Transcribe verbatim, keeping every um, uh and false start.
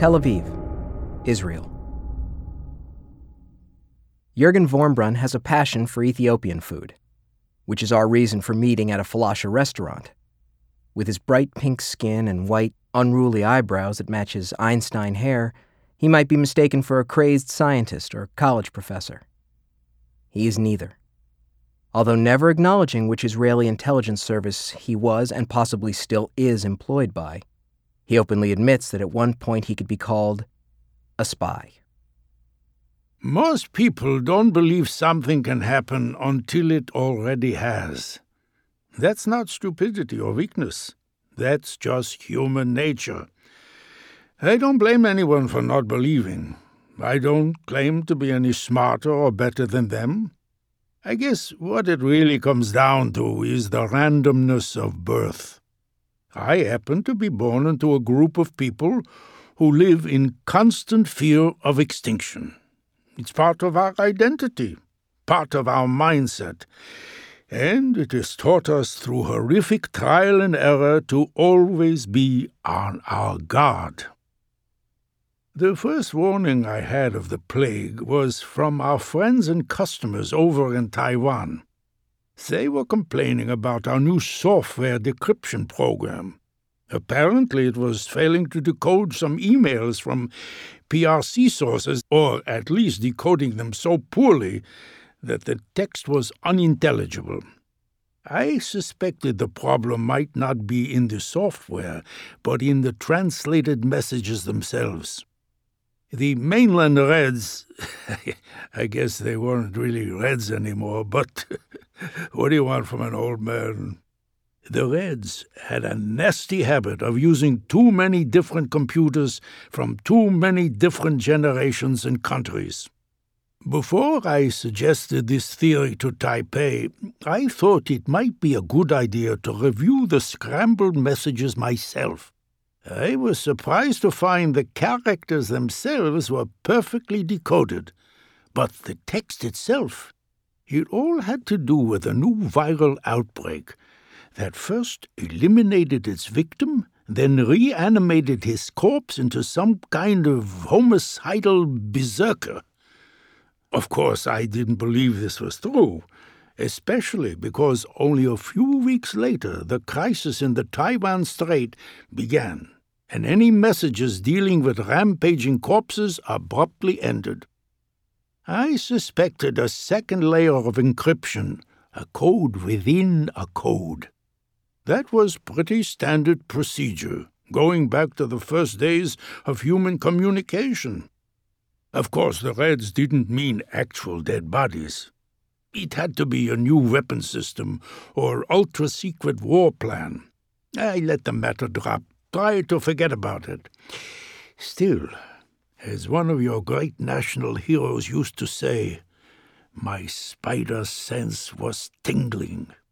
Tel Aviv, Israel. Jürgen Wormbrunn has a passion for Ethiopian food, which is our reason for meeting at a falasha restaurant. With his bright pink skin and white, unruly eyebrows that match his Einstein hair, he might be mistaken for a crazed scientist or college professor. He is neither. Although never acknowledging which Israeli intelligence service he was and possibly still is employed by, he openly admits that at one point he could be called a spy. Most people don't believe something can happen until it already has. That's not stupidity or weakness. That's just human nature. I don't blame anyone for not believing. I don't claim to be any smarter or better than them. I guess what it really comes down to is the randomness of birth. I happen to be born into a group of people who live in constant fear of extinction. It's part of our identity, part of our mindset, and it is taught us through horrific trial and error to always be on our guard. The first warning I had of the plague was from our friends and customers over in Taiwan. They were complaining about our new software decryption program. Apparently it was failing to decode some emails from P R C sources, or at least decoding them so poorly that the text was unintelligible. I suspected the problem might not be in the software, but in the translated messages themselves. The mainland Reds, I guess they weren't really Reds anymore, but what do you want from an old man? The Reds had a nasty habit of using too many different computers from too many different generations and countries. Before I suggested this theory to Taipei, I thought it might be a good idea to review the scrambled messages myself. I was surprised to find the characters themselves were perfectly decoded, but the text itself, it all had to do with a new viral outbreak that first eliminated its victim, then reanimated his corpse into some kind of homicidal berserker. Of course, I didn't believe this was true, especially because only a few weeks later the crisis in the Taiwan Strait began, and any messages dealing with rampaging corpses abruptly ended. I suspected a second layer of encryption, a code within a code. That was pretty standard procedure, going back to the first days of human communication. Of course, the Reds didn't mean actual dead bodies. It had to be a new weapon system or ultra-secret war plan. I let the matter drop, tried to forget about it. Still, as one of your great national heroes used to say, my spider sense was tingling.